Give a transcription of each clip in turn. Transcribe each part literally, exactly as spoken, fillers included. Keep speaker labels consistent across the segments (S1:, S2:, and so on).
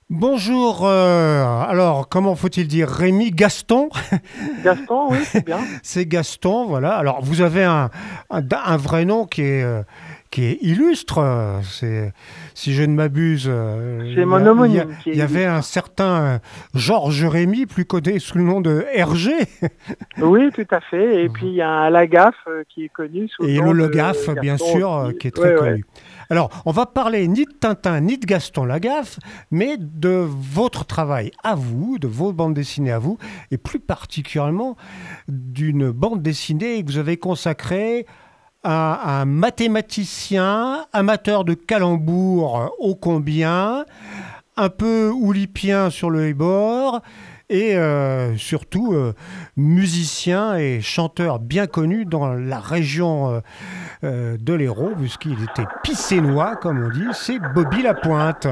S1: Bonjour, euh, alors comment faut-il dire Rémi Gaston?
S2: Gaston, oui, c'est bien.
S1: C'est Gaston, voilà. Alors vous avez un, un, un vrai nom qui est, euh, qui est illustre. euh, C'est, si je ne m'abuse, euh,
S2: C'est
S1: il y,
S2: mon
S1: a- il y a-
S2: homonyme qui est
S1: il y avait un
S2: illustre.
S1: certain euh, Georges Rémy, plus connu sous le nom de Hergé,
S2: Oui, tout à fait. Et puis il y a un Lagaffe euh, qui est connu sous le
S1: et le
S2: nom
S1: Logaffe,
S2: de
S1: bien
S2: Gaston
S1: sûr, euh,
S2: aussi.
S1: qui est
S2: Oui,
S1: très
S2: oui.
S1: connu. Alors, on va parler ni de Tintin, ni de Gaston Lagaffe, mais de votre travail à vous, de vos bandes dessinées à vous, et plus particulièrement d'une bande dessinée que vous avez consacrée à un mathématicien, amateur de calembours ô combien, un peu oulipien sur le bord, et euh, surtout euh, musicien et chanteur bien connu dans la région euh, euh, de l'Hérault, puisqu'il était pissénois, comme on dit, c'est Bobby Lapointe.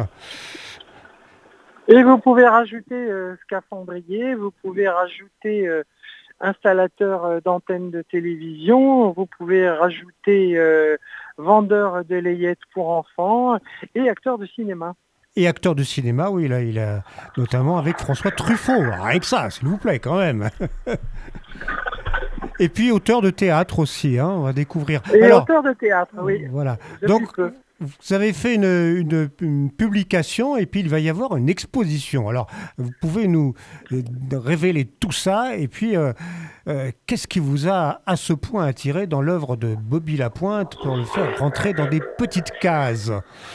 S2: Et vous pouvez rajouter euh, scaphandrier, vous pouvez rajouter euh, installateur euh, d'antennes de télévision, vous pouvez rajouter euh, vendeur de layettes pour enfants et acteur de cinéma.
S1: Et acteur de cinéma, oui, là, il a notamment avec François Truffaut. Rien que ça, s'il vous plaît, quand même. Et puis auteur de théâtre aussi, hein, on va découvrir.
S2: Et
S1: Alors,
S2: auteur de théâtre, oui,
S1: voilà. Donc,
S2: depuis peu.
S1: vous avez fait une, une- une publication et puis il va y avoir une exposition. Alors, vous pouvez nous euh, révéler tout ça et puis euh, euh, qu'est-ce qui vous a à ce point attiré dans l'œuvre de Bobby Lapointe pour le faire rentrer dans des petites cases?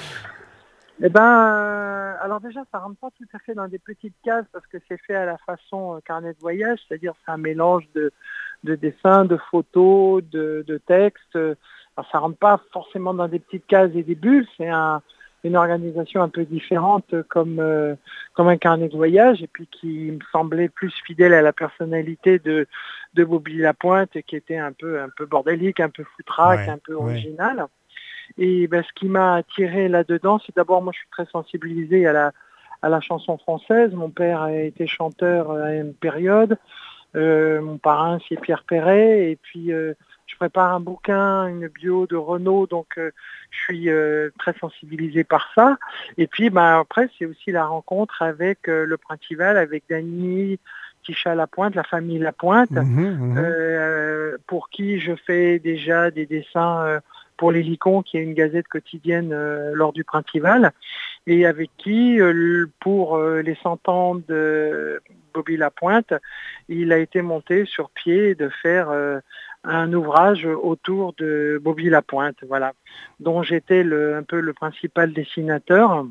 S2: Eh ben, euh, alors déjà, ça rentre pas tout à fait dans des petites cases parce que c'est fait à la façon euh, carnet de voyage, c'est-à-dire c'est un mélange de, de dessins, de photos, de, de textes. Alors ça rentre pas forcément dans des petites cases et des bulles, c'est un, une organisation un peu différente comme, euh, comme un carnet de voyage et puis qui me semblait plus fidèle à la personnalité de, de Bobby Lapointe qui était un peu, un peu bordélique, un peu foutraque,
S1: Ouais,
S2: un peu
S1: ouais.
S2: original. Et ben, ce qui m'a attiré là-dedans, c'est d'abord, moi je suis très sensibilisé à la, à la chanson française. Mon père a été chanteur à une période. Euh, mon parrain, c'est Pierre Perret. Et puis, euh, je prépare un bouquin, une bio de Renaud, donc euh, je suis euh, très sensibilisé par ça. Et puis, ben, après, c'est aussi la rencontre avec euh, le Printival, avec Dany, Tisha Lapointe, la famille Lapointe,
S1: Mhm, mhm.
S2: euh, pour qui je fais déjà des dessins euh, pour l'Hélicon, qui est une gazette quotidienne euh, lors du Printival, et avec qui, euh, pour euh, les cent ans de Bobby Lapointe, il a été monté sur pied de faire euh, un ouvrage autour de Bobby Lapointe, voilà, dont j'étais le, un peu le principal dessinateur,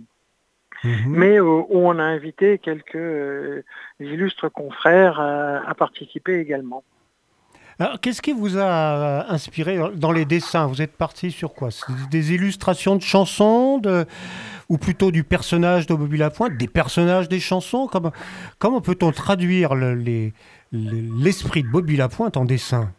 S1: Mhm.
S2: mais euh, où on a invité quelques euh, illustres confrères à, à participer également.
S1: Alors, qu'est-ce qui vous a euh, inspiré dans les dessins? Vous êtes parti sur quoi? C'est des illustrations de chansons, de, ou plutôt du personnage de Bobby Lapointe, des personnages des chansons? Comment, comment peut-on traduire le- les- les- l'esprit de Bobby Lapointe en dessin?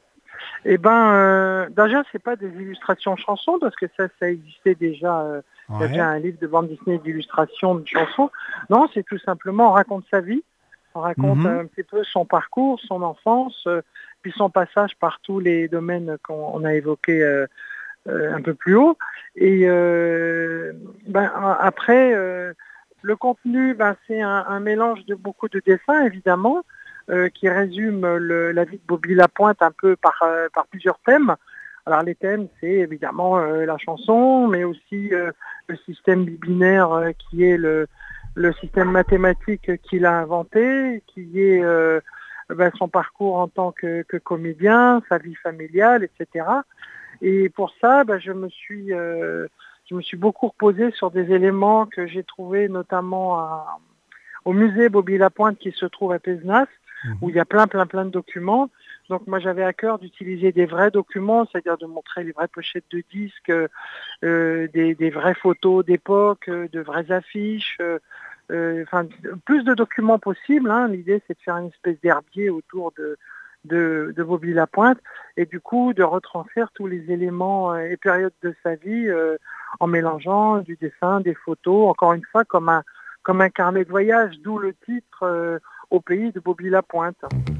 S2: Eh ben, euh, déjà, c'est pas des illustrations chansons parce que ça, ça existait déjà. euh, Il y a déjà
S1: Ouais.
S2: un livre de bande dessinée d'illustrations de chansons. Non, c'est tout simplement on raconte sa vie, on raconte
S1: Mhm.
S2: un petit peu son parcours, son enfance, euh, puis son passage par tous les domaines qu'on on a évoqués euh, euh, un peu plus haut. Et euh, ben, a- après, euh, le contenu, ben, c'est un, un mélange de beaucoup de dessins, évidemment, euh, qui résume le- la vie de Bobby Lapointe un peu par, euh, par plusieurs thèmes. Alors les thèmes, c'est évidemment euh, la chanson, mais aussi euh, le système binaire euh, qui est le, le système mathématique qu'il a inventé, qui est euh, ben, son parcours en tant que, que comédien, sa vie familiale, et cetera. Et pour ça, bah, je me suis, euh, je me suis beaucoup reposé sur des éléments que j'ai trouvés notamment à- au musée Bobby Lapointe qui se trouve à Pézenas, où
S1: Mhm.
S2: il y a plein, plein, plein de documents. Donc moi, j'avais à cœur d'utiliser des vrais documents, c'est-à-dire de montrer les vraies pochettes de disques, euh, des, des vraies photos d'époque, euh, de vraies affiches, euh, euh, enfin plus de documents possibles, hein. L'idée, c'est de faire une espèce d'herbier autour de, de, de Bobby Lapointe et du coup de retranscrire tous les éléments euh, et périodes de sa vie euh, en mélangeant du dessin, des photos, encore une fois comme un, comme un carnet de voyage, d'où le titre euh, Au pays de Bobby Lapointe.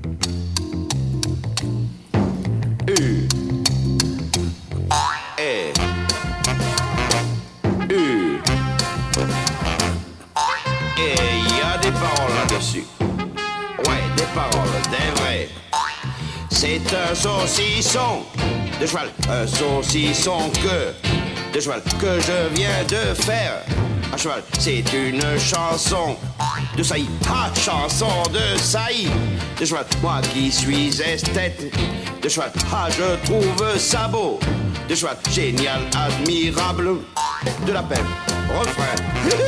S3: U, E, U, dessus. Ouais, des paroles, des vrais. C'est un saucisson de cheval, un saucisson que de cheval que je viens de faire. À cheval, c'est une chanson de saillie, ah, chanson de saillie de cheval. Moi qui suis esthète de cheval, ah, je trouve ça beau de cheval, génial, admirable, de la peine, refrain.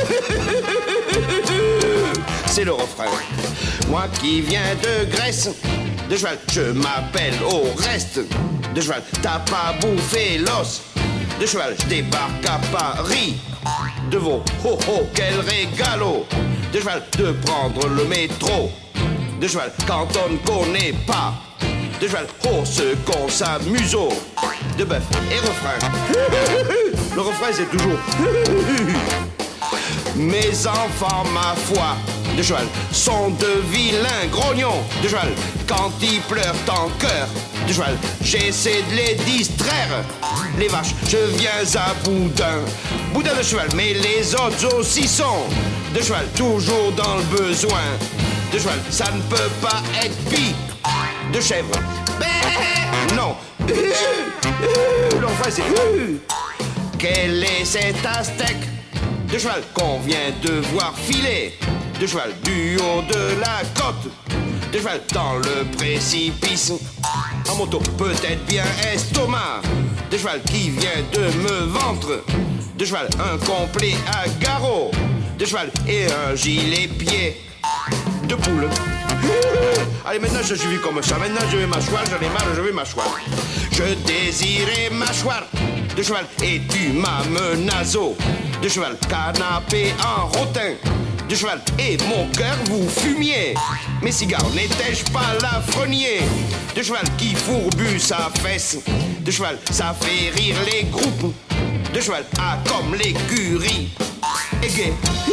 S3: C'est le refrain. Moi qui viens de Grèce de cheval, je m'appelle au reste de cheval. T'as pas bouffé l'os de cheval, je débarque à Paris de veau, oh oh, quel régalo de cheval de prendre le métro de cheval quand on ne connaît pas de cheval, oh ce qu'on s'amuse de bœuf et refrain. Le refrain c'est toujours mes enfants, ma foi, de cheval, sont de vilains grognons de cheval. Quand ils pleurent en cœur de cheval, j'essaie de les distraire. Les vaches, je viens à boudin, boudin de cheval, mais les autres aussi sont de cheval, toujours dans le besoin de cheval. Ça ne peut pas être pis de chèvre. Ben non. L'enfant c'est quel est cet aztèque de cheval qu'on vient de voir filer de cheval du haut de la côte de cheval dans le précipice en moto, peut-être bien estomac de cheval qui vient de me ventre de cheval un complet à garrot de cheval et un gilet pied de poule. Allez, maintenant je suis comme ça, maintenant je vais m'asseoir, j'en ai marre, je vais m'asseoir. Je désirais m'asseoir de cheval et tu m'as menaço de cheval, canapé en rotin de cheval et mon cœur vous fumiez. Mes cigares n'étais-je pas l'affrenier de cheval qui fourbu sa fesse de cheval, ça fait rire les groupes de cheval, ah comme l'écurie et gay.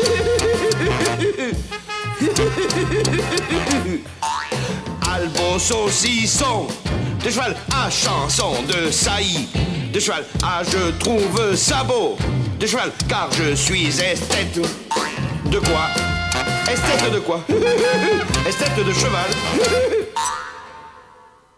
S3: Albo saucisson de cheval, à chanson de saillie de cheval, ah je trouve ça beau de cheval, car je suis esthète. De quoi? Esthète de quoi? Esthète de cheval.